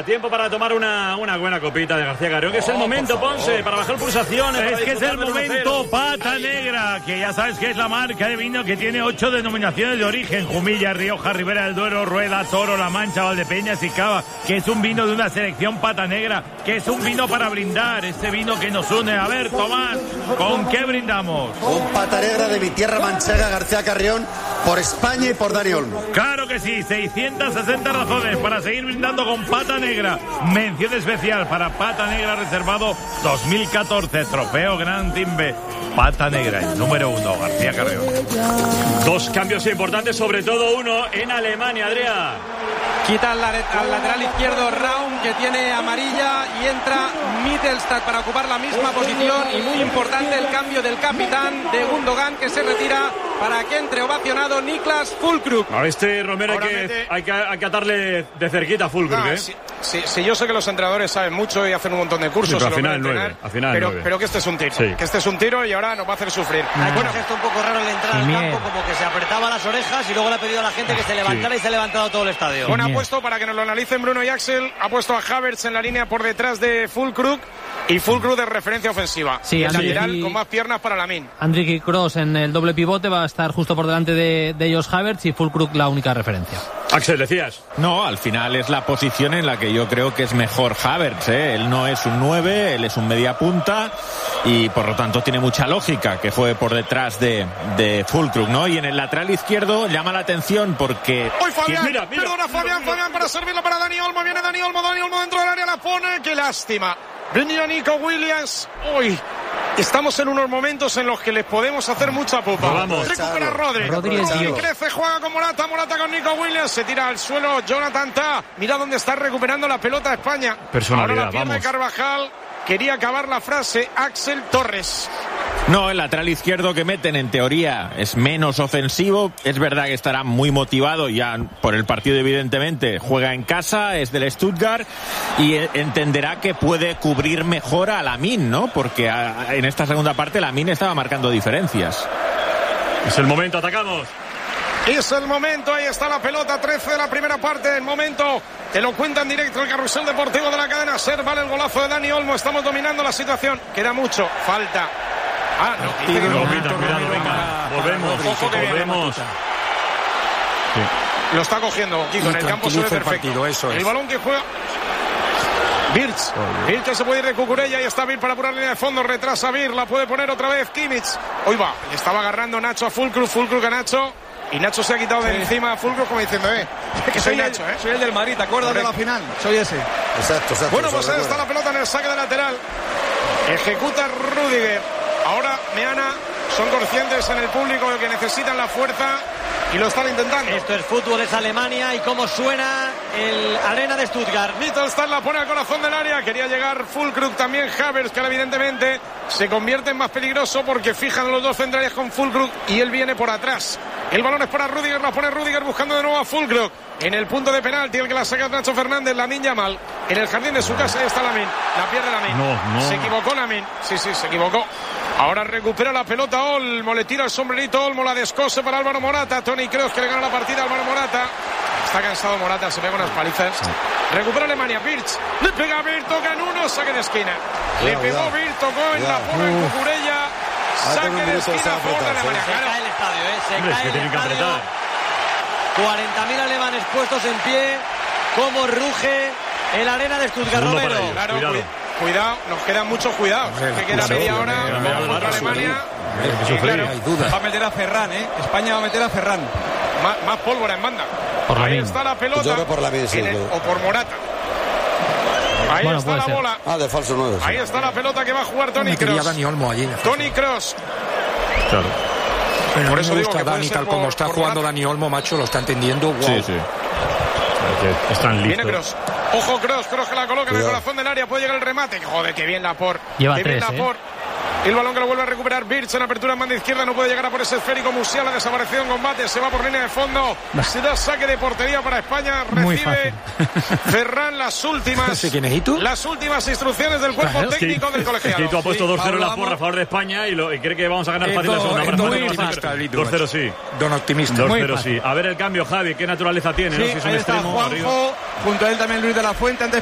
Adrià. Tiempo para tomar una buena copita de García Carrión, que es el momento, Ponce, para bajar pulsaciones. Es que es el momento Pata Negra, que ya sabes que es la marca de vino que tiene 8 denominaciones de origen: Jumilla, Rioja, Ribera del Duero, Rueda, Toro, La Mancha, Valdepeñas y Cava. Que es un vino de una selección Pata Negra, que es un vino para brindar, este vino que nos une. A ver, Tomás, ¿con qué brindamos? Un Pata Negra de mi tierra manchega, García Carrión, por España y por Dani Olmo. Claro que sí, 660 razones para seguir brindando con Pata Negra. Mención especial para Pata Negra reservado 2014, trofeo Gran Timbe. Pata Negra, el número 1, García Carrión. Dos cambios importantes, sobre todo uno en Alemania, Adrià. Quita al lateral izquierdo Raum, que tiene amarilla, y entra Mittelstadt para ocupar la misma posición. Y muy importante el cambio del capitán de Gundogan, que se retira para que entre ovacionado Niklas Füllkrug. A este Romero hay que atarle de cerquita a Füllkrug, ¿eh? Sí, yo sé que los entrenadores saben mucho y hacen un montón de cursos. Sí, pero al final pero que este es un tiro. Sí. Que este es un tiro y ahora nos va a hacer sufrir. Bueno, un gesto un poco raro al entrar al campo, como que se apretaba las orejas y luego le ha pedido a la gente que se levantara y se ha levantado todo el estadio. Bueno, ha puesto, para que nos lo analicen Bruno y Axel, ha puesto a Havertz en la línea por detrás de Füllkrug, y Füllkrug de referencia ofensiva. Sí, el lateral con más piernas para Lamine. Andriy Kroos en el doble pivote va a estar justo por delante de ellos Havertz, y Füllkrug la única referencia. Axel, decías. No, al final es la posición en la que yo creo que es mejor Havertz, ¿eh? Él no es un 9, él es un media punta, y por lo tanto tiene mucha lógica que juegue por detrás de Füllkrug, ¿no? Y en el lateral izquierdo llama la atención porque... ¡Uy, Fabián! Perdona, Fabián para servirla para Dani Olmo. Viene Dani Olmo dentro del área, la pone. ¡Qué lástima! Venía Nico Williams. ¡Uy! Estamos en unos momentos en los que les podemos hacer mucha pupa. Vamos. Recupera Rodri crece, juega con Morata con Nico Williams, se tira al suelo Jonathan Tah. Mira dónde está recuperando la pelota España. Personalidad, ahora la pierde Carvajal. Quería acabar la frase Axel Torres. No, el lateral izquierdo que meten en teoría es menos ofensivo. Es verdad que estará muy motivado ya por el partido, evidentemente. Juega en casa, es del Stuttgart, y entenderá que puede cubrir mejor a Lamine, ¿no? Porque en esta segunda parte Lamine estaba marcando diferencias. Es el momento, atacamos. Es el momento, ahí está la pelota, 13 de la primera parte. El momento, te lo cuenta en directo el Carrusel Deportivo de la cadena SER. Vale el golazo de Dani Olmo, estamos dominando la situación. Queda mucho, falta. Cuidado, venga, volvemos. Sí. Lo está cogiendo Kiko, en el campo se ve perfecto. El balón que juega Birch que se puede ir de Cucurella, y está Birch para apurar línea de fondo, retrasa Birch, la puede poner otra vez Kimmich. Hoy va, le estaba agarrando Nacho a Füllkrug a Nacho, y Nacho se ha quitado de encima a Füllkrug como diciendo, que soy Nacho, soy el del Madrid, ¿te acuerdas de la final? Soy ese. Exacto. Bueno, pues ahí está la pelota en el saque de lateral. Ejecuta Rüdiger. Ahora Meana, son conscientes en el público de que necesitan la fuerza y lo están intentando. Esto es fútbol, es Alemania, y cómo suena el arena de Stuttgart. Mittelstadt la pone al corazón del área, quería llegar Füllkrug, también Havertz, que ahora evidentemente se convierte en más peligroso porque fijan los dos centrales con Füllkrug y él viene por atrás. El balón es para Rüdiger, la pone Rüdiger buscando de nuevo a Füllkrug. En el punto de penalti, el que la saca Nacho Fernández, Lamine Yamal. En el jardín de su casa, ahí está Lamine. La pierde Lamine. No. Se equivocó Lamine. Sí, se equivocó. Ahora recupera la pelota Olmo, le tira el sombrerito Olmo, la descose para Álvaro Morata. Toni Kroos, que le gana la partida a Álvaro Morata. Está cansado Morata, se pega unas palizas. Recupera Alemania, Birch. Le pega Birch, toca en uno, saque de esquina. Le pegó Birch, tocó en la pura en Cucurella. Saque de esquina a favor de Alemania. Se cae el estadio, se cae el estadio. 40.000 alemanes puestos en pie. Cómo ruge el arena de Stuttgart, Romero. Claro, cuidado, nos quedan muchos cuidados. Que queda media hora contra Alemania. Claro, va a meter a Ferran, España va a meter a Ferran. Más pólvora en banda. Ahí está la pelota. Yo creo por Lamine, sí, o por Morata. Ahí está la bola. De falso 9. Ahí está la pelota que va a jugar Toni Kroos. Toni Kroos. Claro. Pero por eso me digo gusta que Dani, tal como está jugando Dani Olmo, macho, lo está entendiendo. Wow. Sí. Están listos. Viene Kroos. Ojo Kroos que la coloca en el corazón del área, puede llegar el remate. Joder, qué bien Laporte. Lleva qué bien 3, Laporte. El balón que lo vuelve a recuperar Birch en apertura en banda izquierda, no puede llegar a por ese esférico. Musiala ha desaparecido en combate, se va por línea de fondo. Se da saque de portería para España. Recibe Ferran las últimas. Las últimas instrucciones del cuerpo técnico del colegiado. Es que tú has puesto 2-0 en la porra a favor de España y cree que vamos a ganar fácil la segunda parte. 2-0 sí. Don optimista. 2-0 sí. A ver el cambio, Javi, qué naturaleza tiene, ¿no? Si es un ahí está extremo Juanjo, junto a él también Luis de la Fuente. Antes